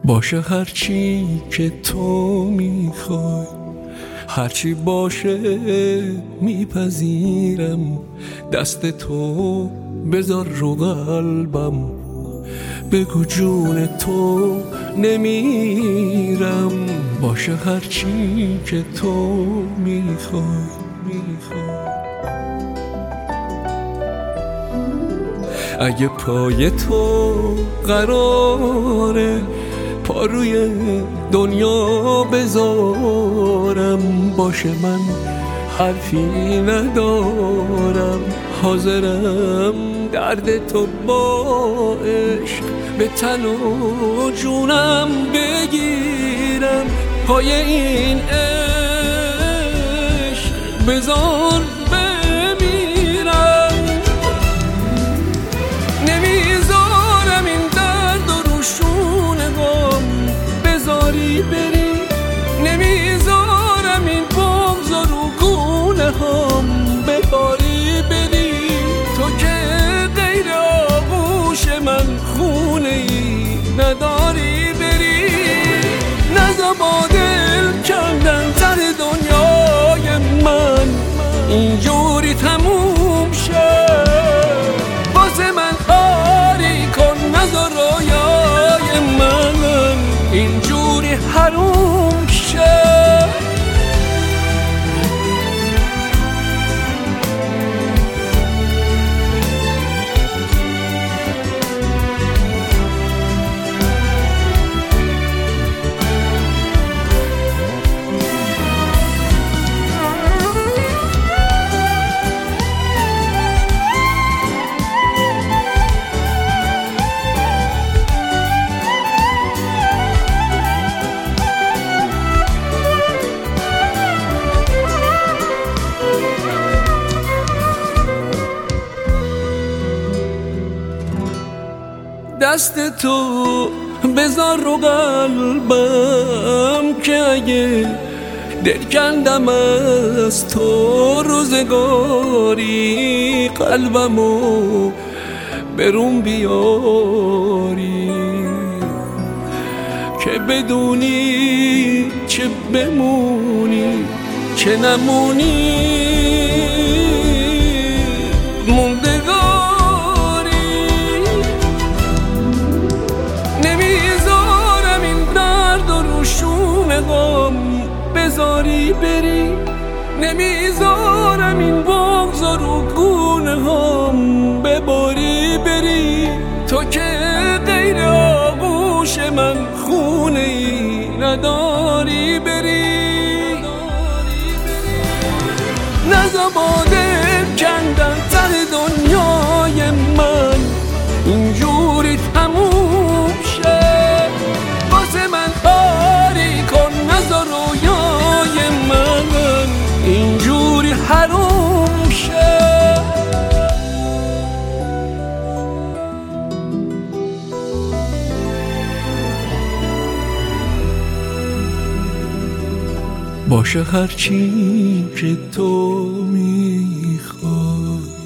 باشه هرچی که تو میخوای، هرچی باشه میپذیرم. دست تو بذار رو قلبم، بگو جون تو نمیرم. باشه هرچی که تو میخوای. اگه پای تو قراره پا روی دنیا بذارم، باشه من حرفی ندارم، حاضرم درد تو با عشق به تن و جونم بگیرم. پای این عشق بذار بمیرم. نمیذارم این درد و روشون غم بذاری بری، نمیذارم این بغض و رو گونه هم بباری بری. تو که غیر آغوش من خونه ای نداری بری. نزا با دل کندن سر دنیای من اینجوری تموم شد. واسه من کاری کن، نزا رویای من اینجوری حروم شد. دست تو بذار رو قلبم که اگه دل کندم از تو روزگاری، قلبمو برون بیاری که بدونی چه بمونی چه نمونی. بذاری بری، نمیذارم این بغض رو گونه هم بباری بری. تو که غیر آغوش من خونه ای نداری بری. نزا با دل کندن سر دنیای من اینجوری تموم شد. واسه من کاری کن، نزا رویای من اینجوری حروم شد. باشه هرچی که تو میخوای.